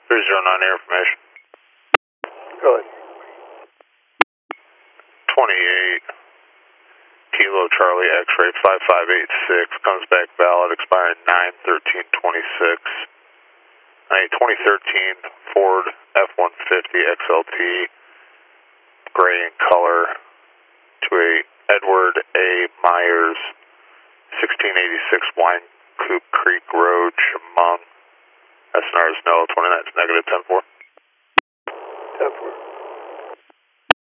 309 air information. Go ahead. 28 Kilo Charlie X-ray 5586 comes back valid, expiring 9/13/26. A 2013 Ford F-150 XLT, gray in color, to a Edward A. Myers, 1686 Wine Coop Creek Road, Chemung. SNR is no, 29 is negative, 10-4. 10-4.